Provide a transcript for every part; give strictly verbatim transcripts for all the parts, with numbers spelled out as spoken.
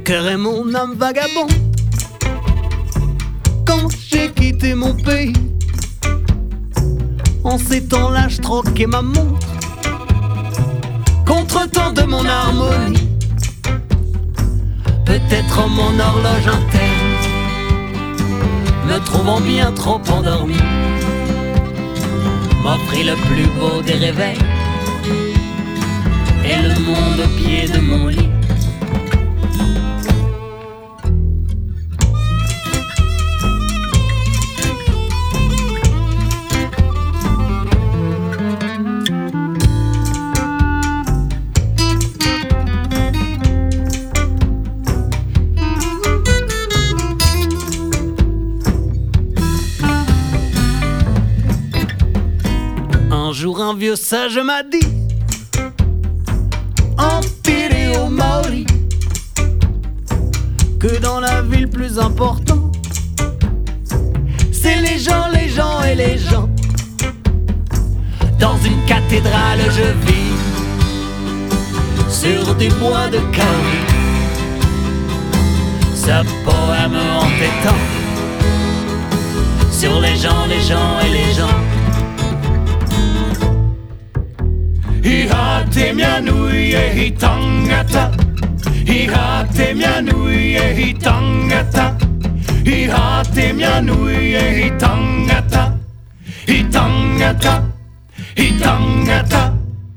cœur et mon âme vagabond. Quand j'ai quitté mon pays, en ces temps-là, je troquais ma montre contre tant de mon harmonie. Peut-être mon horloge interne me trouvant bien trop endormi, m'offrit le plus beau des réveils et le monde au pied de mon lit. Un jour un vieux sage m'a dit, en Pireo Maori, que dans la ville plus important, c'est les gens, les gens et les gens. Dans une cathédrale je vis, sur du bois de kauri, ce poème entêtant, sur les gens, les gens et les gens. Iha te mea nui e hi tangata, Iha te mea nui e hi tangata, Iha te mea nui e hi tangata, Hi tangata, hi tangata.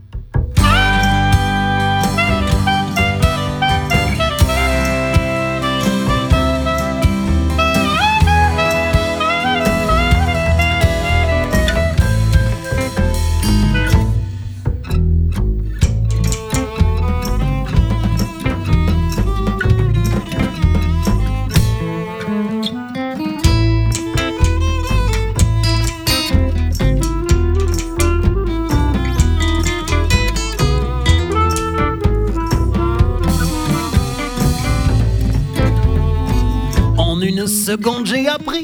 En une seconde j'ai appris,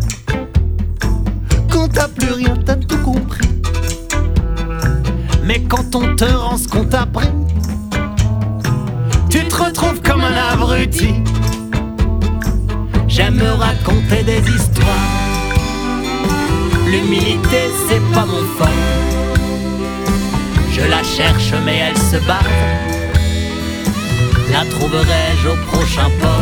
quand t'as plus rien t'as tout compris. Mais quand on te rend ce qu'on t'a pris, tu te retrouves comme un abruti. J'aime me raconter des histoires, l'humilité c'est pas mon fort. Je la cherche mais elle se barre, la trouverai-je au prochain port?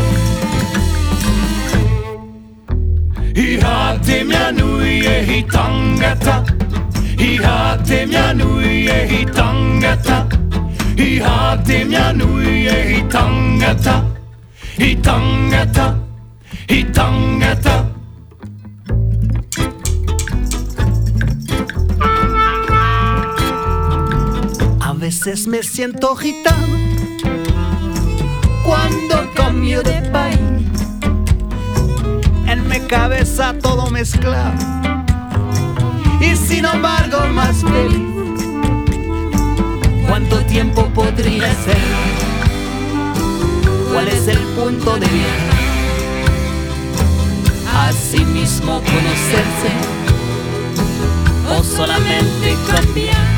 Iha te mea nui e hi tangata, Iha te mea nui e hi tangata, Iha te mea nui e hi tangata, Hi tangata, hi tangata. A veces me siento gitano cuando cambio de país. En mi cabeza todo mezclado y sin embargo más feliz. ¿Cuánto tiempo podría ser? ¿Cuál es el punto de viajar? Así mismo conocerse o solamente cambiar.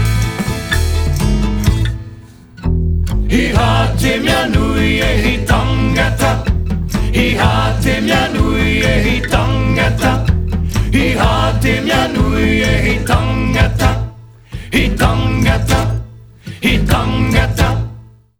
Iha te mea nui e hi tangata, Iha te mea nui e hi tangata, Iha te mea nui e hi tangata, Hi tangata, hi tangata.